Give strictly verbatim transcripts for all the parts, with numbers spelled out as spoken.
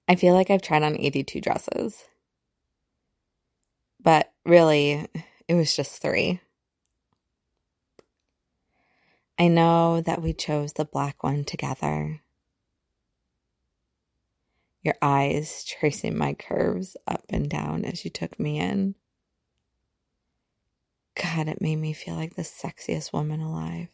I feel like I've tried on eighty-two dresses, but really, it was just three. I know that we chose the black one together. Your eyes tracing my curves up and down as you took me in. God, it made me feel like the sexiest woman alive.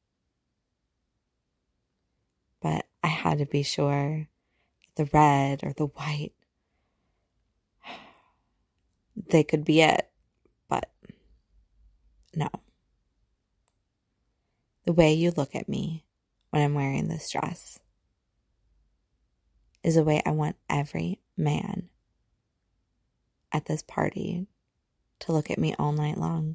But I had to be sure the red or the white, they could be it, but no. The way you look at me when I'm wearing this dress is the way I want every man at this party to look at me all night long.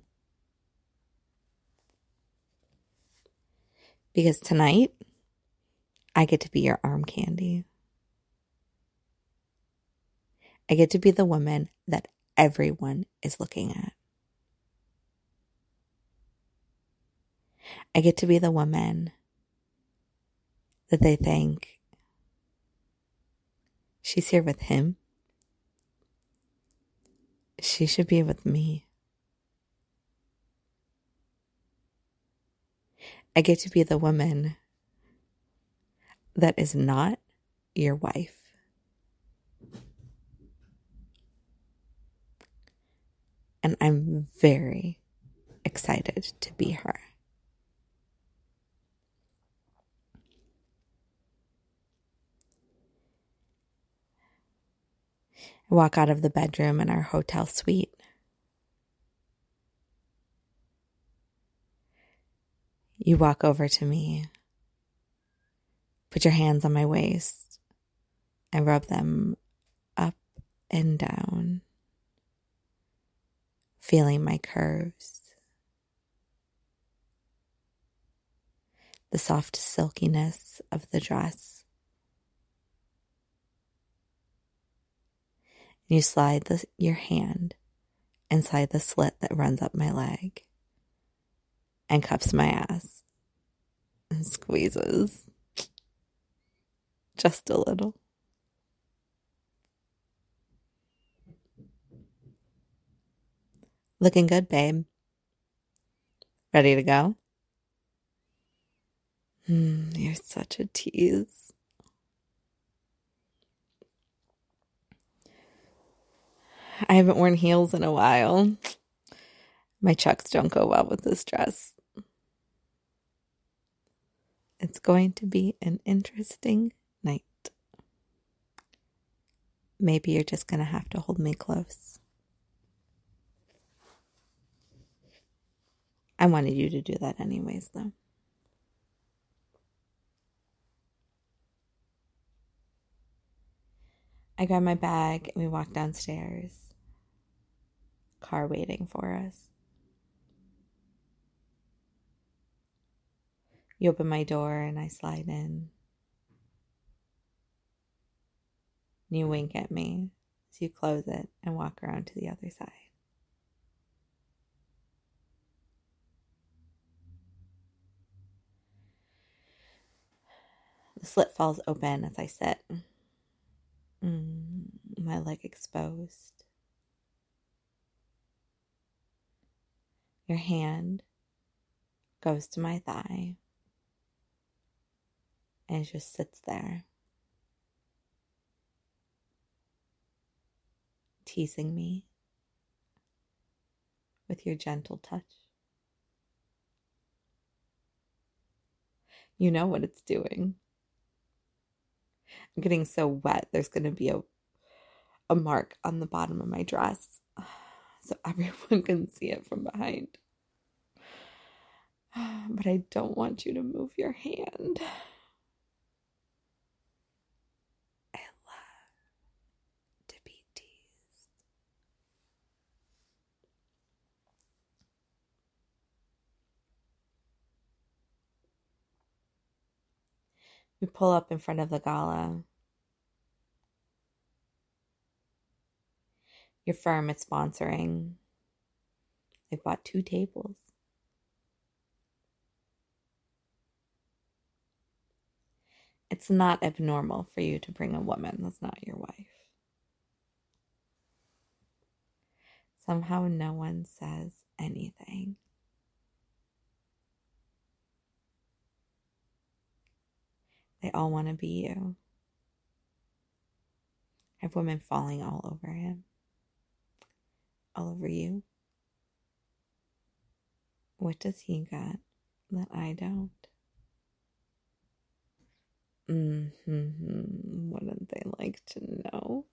Because tonight, I get to be your arm candy. I get to be the woman that everyone is looking at. I get to be the woman that they think, she's here with him. She should be with me. I get to be the woman that is not your wife. And I'm very excited to be her. I walk out of the bedroom in our hotel suite. You walk over to me, put your hands on my waist, and rub them up and down, feeling my curves, the soft silkiness of the dress. You slide the, your hand inside the slit that runs up my leg and cups my ass and squeezes just a little. Looking good, babe. Ready to go? Mm, you're such a tease. I haven't worn heels in a while. My chucks don't go well with this dress. It's going to be an interesting night. Maybe you're just going to have to hold me close. I wanted you to do that anyways, though. I grab my bag and we walk downstairs. Car waiting for us. You open my door and I slide in. And you wink at me as you close it and walk around to the other side. The slit falls open as I sit. Mm, my leg exposed. Your hand goes to my thigh and it just sits there, teasing me with your gentle touch. You know what it's doing. I'm getting so wet, there's going to be a, a mark on the bottom of my dress so everyone can see it from behind. But I don't want you to move your hand. I love to be teased. We pull up in front of the gala. Your firm is sponsoring. They've bought two tables. It's not abnormal for you to bring a woman that's not your wife. Somehow no one says anything. They all want to be you. I have women falling all over him. All over you. What does he got that I don't? Mm-hmm. Wouldn't they like to know?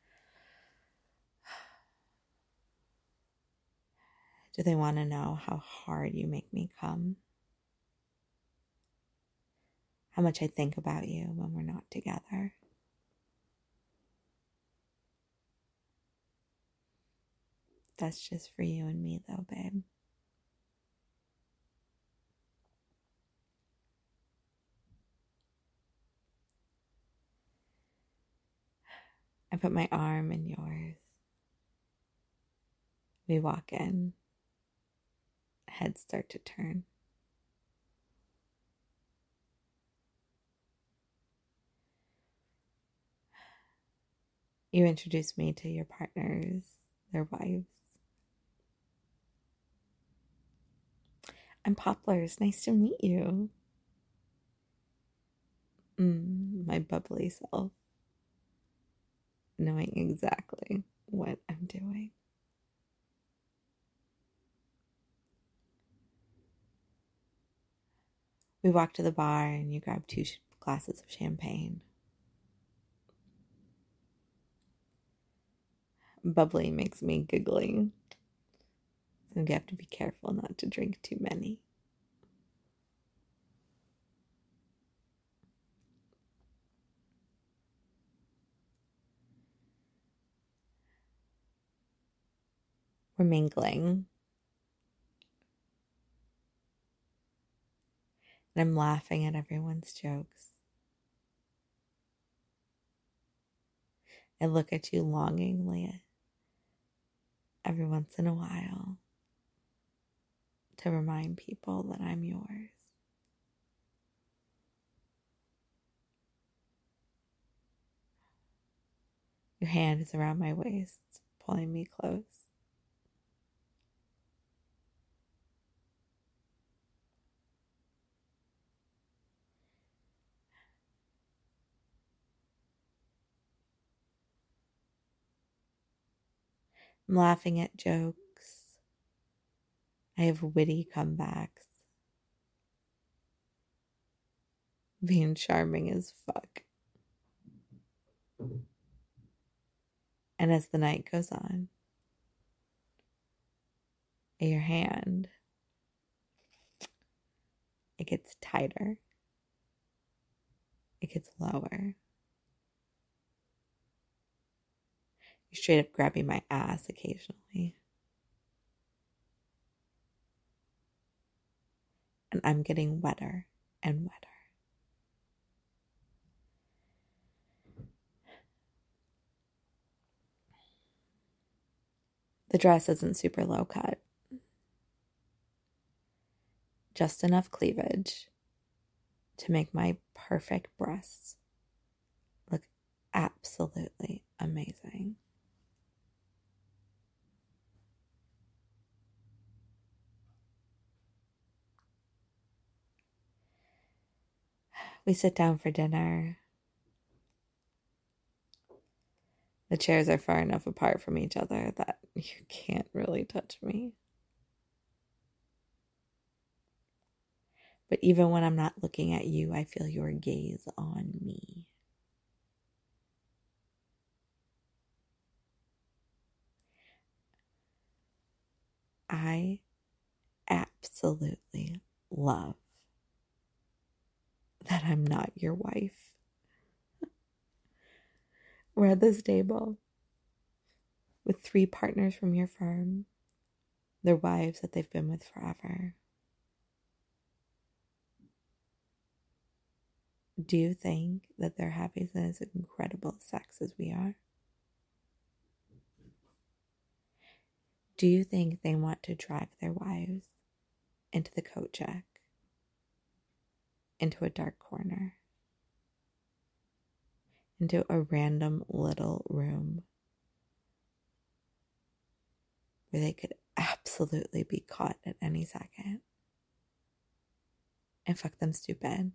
Do they want to know how hard you make me come? How much I think about you when we're not together? That's just for you and me, though, babe. I put my arm in yours. We walk in. Heads start to turn. You introduce me to your partners, their wives. I'm Poplars. Nice to meet you. Mm, my bubbly self. Knowing exactly what I'm doing. We walk to the bar and you grab two glasses of champagne. Bubbly makes me giggling. So you have to be careful not to drink too many. We're mingling. And I'm laughing at everyone's jokes. I look at you longingly every once in a while to remind people that I'm yours. Your hand is around my waist, pulling me close. I'm laughing at jokes. I have witty comebacks. Being charming as fuck. And as the night goes on, your hand, it gets tighter. It gets lower. You're straight up grabbing my ass occasionally. And I'm getting wetter and wetter. The dress isn't super low cut. Just enough cleavage to make my perfect breasts look absolutely amazing. We sit down for dinner. The chairs are far enough apart from each other that you can't really touch me. But even when I'm not looking at you, I feel your gaze on me. I absolutely love that I'm not your wife. We're at this table with three partners from your firm, their wives that they've been with forever. Do you think that they're having as incredible sex as we are? Do you think they want to drive their wives into the coat check, into a dark corner, into a random little room where they could absolutely be caught at any second and fuck them stupid.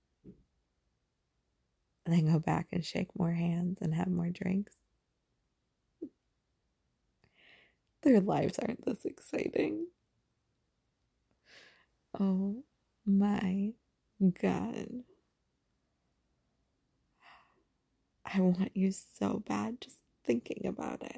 And then go back and shake more hands and have more drinks. Their lives aren't this exciting. Oh my God. I want you so bad just thinking about it.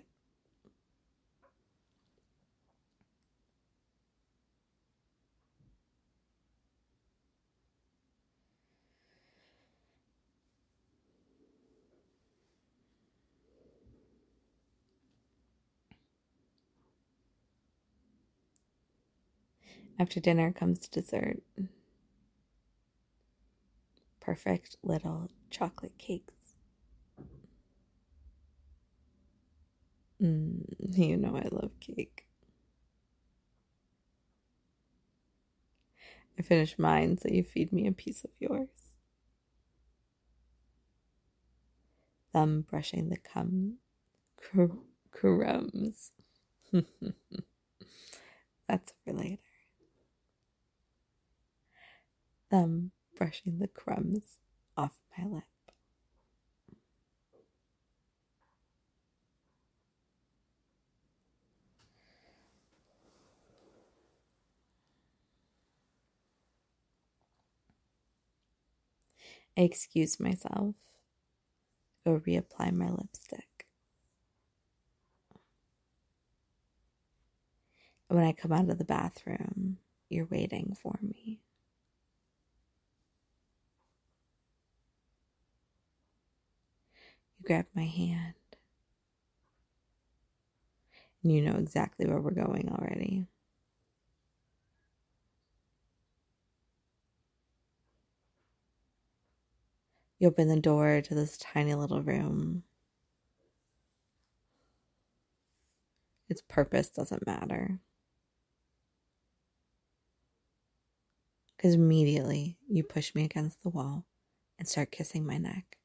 After dinner comes dessert. Perfect little chocolate cakes. Mm, you know I love cake. I finished mine, so you feed me a piece of yours. Thumb brushing the cum, cr- crumbs. That's for later. Thumb brushing the crumbs off my lip. I excuse myself. Go reapply my lipstick. When I come out of the bathroom, you're waiting for me. You grab my hand. And you know exactly where we're going already. You open the door to this tiny little room. Its purpose doesn't matter. Because immediately you push me against the wall and start kissing my neck.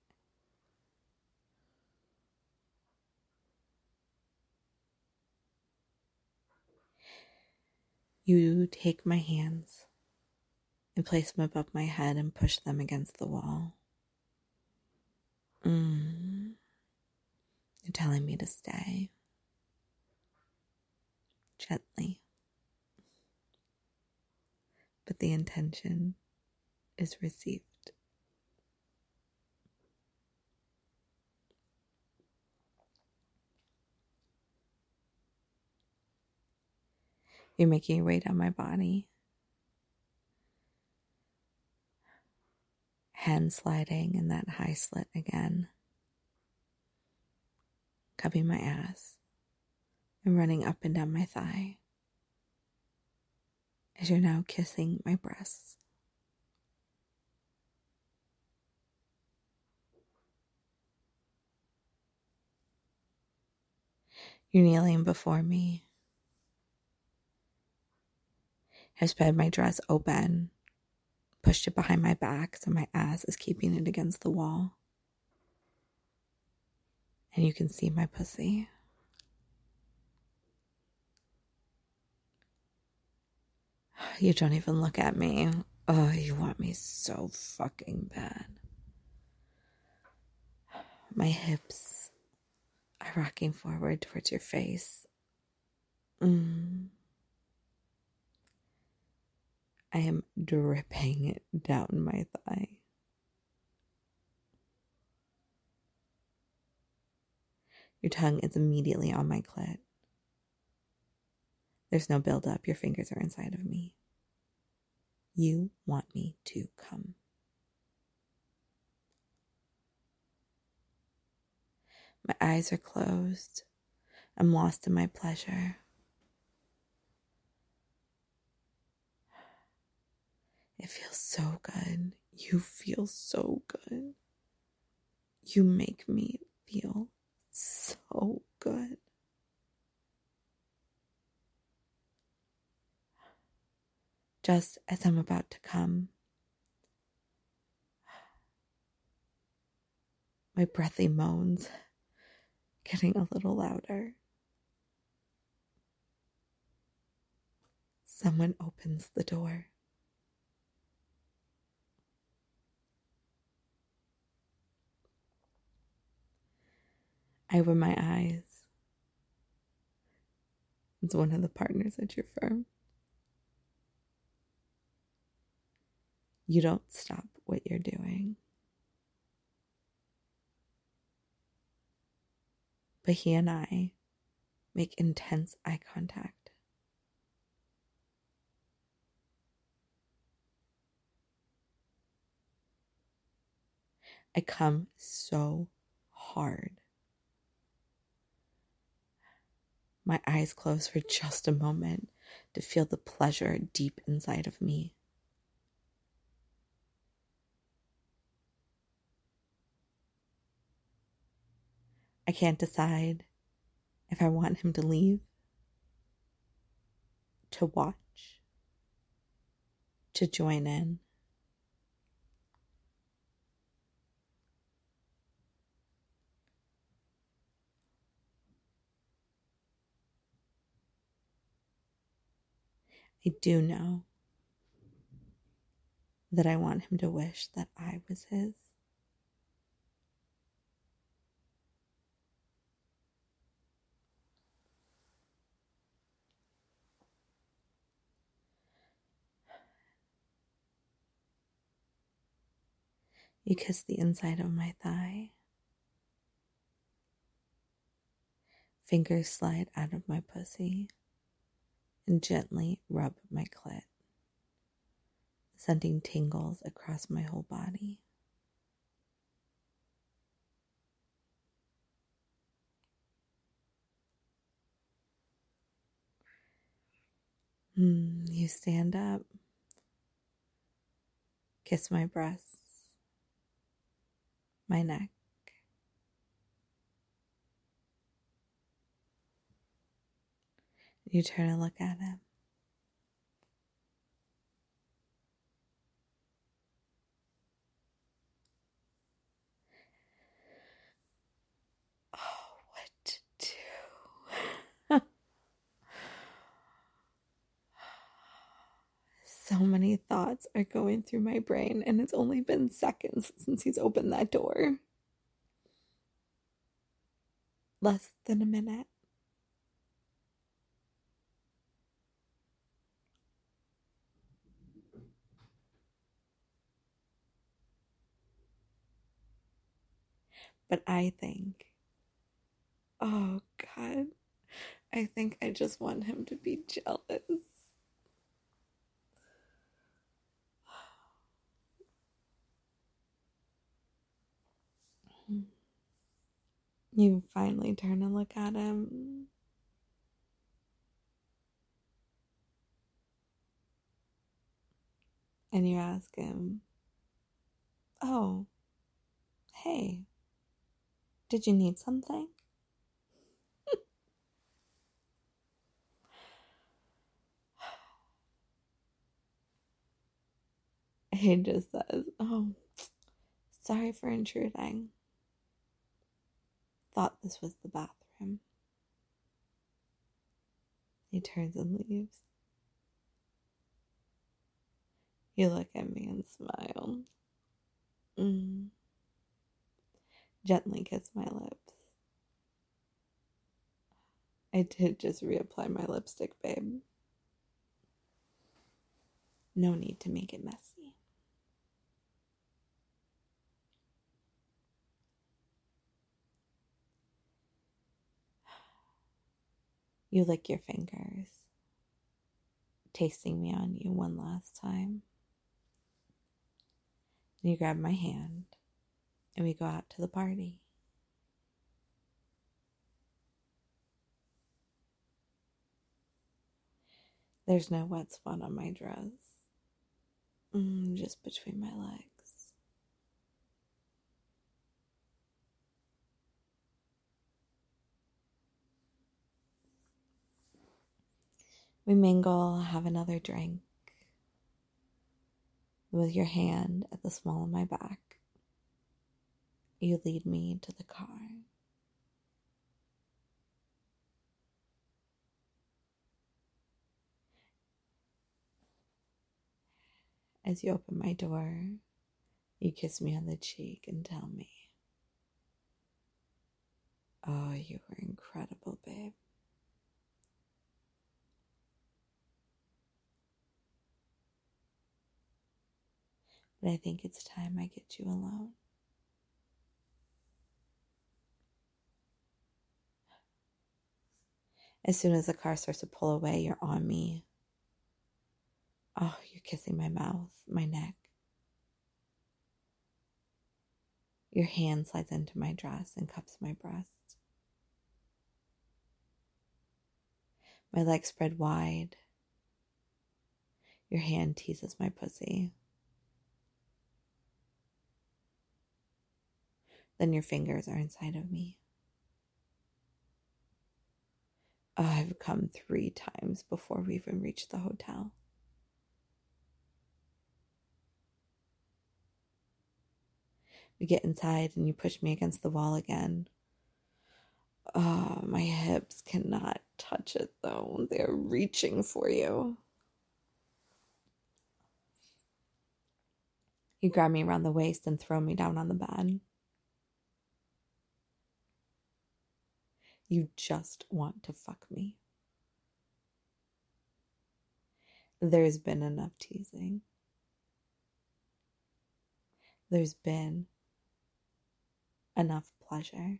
You take my hands and place them above my head and push them against the wall. Mm. You're telling me to stay. Gently. But the intention is received. You're making your way down my body. Hand sliding in that high slit again. Cupping my ass and running up and down my thigh. As you're now kissing my breasts. You're kneeling before me. I've spread my dress open, pushed it behind my back so my ass is keeping it against the wall. And you can see my pussy. You don't even look at me. Oh, you want me so fucking bad. My hips are rocking forward towards your face. Mm. I am dripping down my thigh. Your tongue is immediately on my clit. There's no buildup. Your fingers are inside of me. You want me to come. My eyes are closed. I'm lost in my pleasure. It feels so good. You feel so good. You make me feel so good. Just as I'm about to come, my breathy moans getting a little louder. Someone opens the door. I open my eyes. It's one of the partners at your firm. You don't stop what you're doing. But he and I make intense eye contact. I come so hard. My eyes close for just a moment to feel the pleasure deep inside of me. I can't decide if I want him to leave, to watch, to join in. I do know that I want him to wish that I was his. You kiss the inside of my thigh. Fingers slide out of my pussy and gently rub my clit, sending tingles across my whole body. Mm, you stand up, kiss my breasts, my neck. You turn and look at him. Oh, what to do? So many thoughts are going through my brain, and it's only been seconds since he's opened that door. Less than a minute. But I think, oh God, I think I just want him to be jealous. You finally turn and look at him. And you ask him, oh, hey, did you need something? He just says, oh, sorry for intruding. Thought this was the bathroom. He turns and leaves. You look at me and smile. Mm. Gently kiss my lips. I did just reapply my lipstick, babe. No need to make it messy. You lick your fingers, tasting me on you one last time. You grab my hand, and we go out to the party. There's no wet spot on my dress, mm, just between my legs. We mingle, have another drink, with your hand at the small of my back. You lead me to the car. As you open my door, you kiss me on the cheek and tell me, "Oh, you were incredible, babe." But I think it's time I get you alone. As soon as the car starts to pull away, you're on me. Oh, you're kissing my mouth, my neck. Your hand slides into my dress and cups my breast. My legs spread wide. Your hand teases my pussy. Then your fingers are inside of me. Oh, I've come three times before we even reached the hotel. We get inside and you push me against the wall again. Oh, my hips cannot touch it though. They're reaching for you. You grab me around the waist and throw me down on the bed. You just want to fuck me. There's been enough teasing. There's been enough pleasure.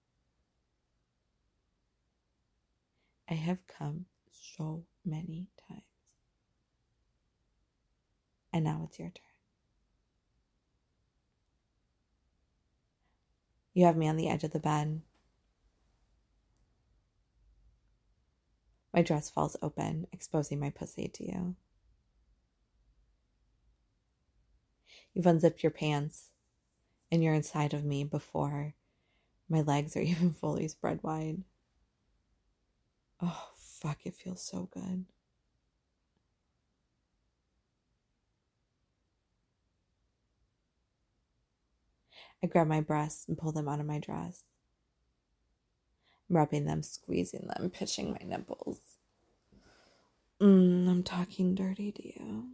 I have come so many times. And now it's your turn. You have me on the edge of the bed. My dress falls open, exposing my pussy to you. You've unzipped your pants, and you're inside of me before my legs are even fully spread wide. Oh, fuck, it feels so good. I grab my breasts and pull them out of my dress. I'm rubbing them, squeezing them, pitching my nipples. Mmm, I'm talking dirty to you.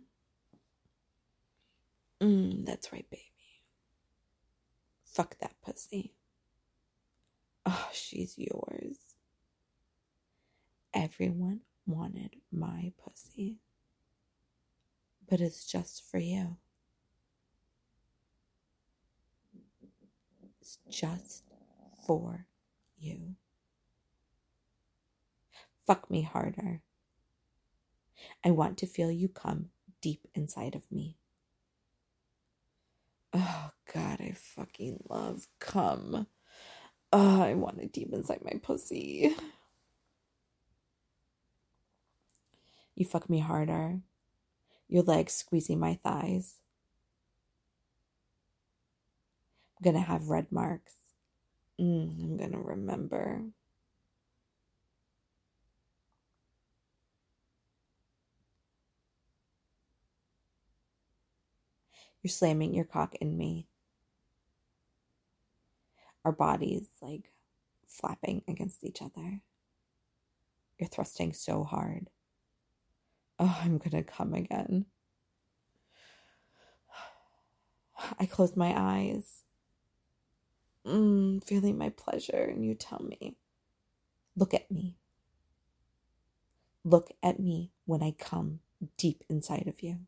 Mmm, that's right, baby. Fuck that pussy. Oh, she's yours. Everyone wanted my pussy. But it's just for you. It's just for you. Fuck me harder. I want to feel you come deep inside of me. Oh, God, I fucking love cum. Oh, I want it deep inside my pussy. You fuck me harder. Your legs squeezing my thighs. I'm gonna have red marks. Mm, I'm gonna remember. You're slamming your cock in me. Our bodies, like, flapping against each other. You're thrusting so hard. Oh, I'm gonna come again. I close my eyes. Mm, feeling my pleasure, and you tell me, look at me. Look at me when I come deep inside of you.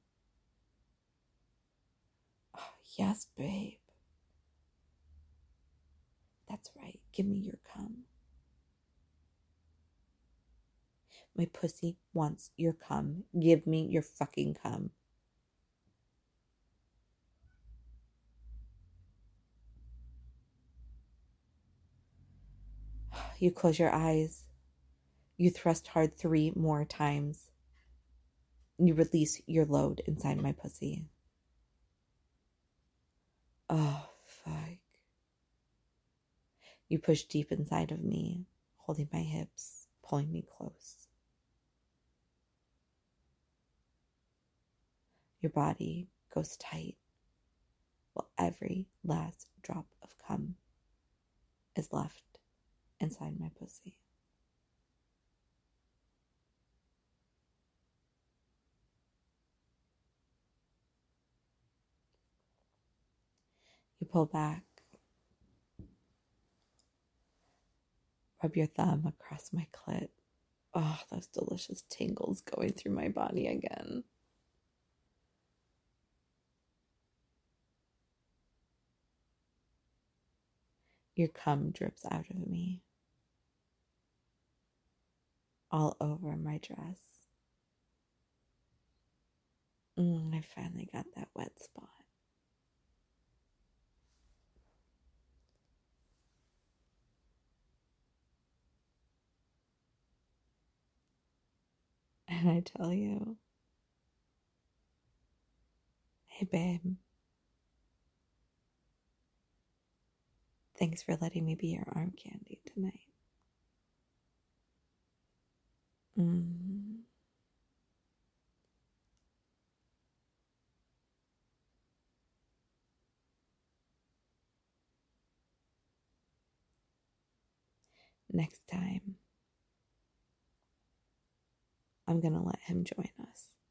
Oh, yes, babe. That's right. Give me your cum. My pussy wants your cum. Give me your fucking cum. You close your eyes. You thrust hard three more times. You release your load inside my pussy. Oh, fuck. You push deep inside of me, holding my hips, pulling me close. Your body goes tight. while every last drop of cum is left inside my pussy. You pull back, rub your thumb across my clit. Oh, those delicious tingles going through my body again. Your cum drips out of me, all over my dress. Mm, I finally got that wet spot. And I tell you, hey babe, thanks for letting me be your arm candy tonight. Mm. Next time, I'm gonna let him join us.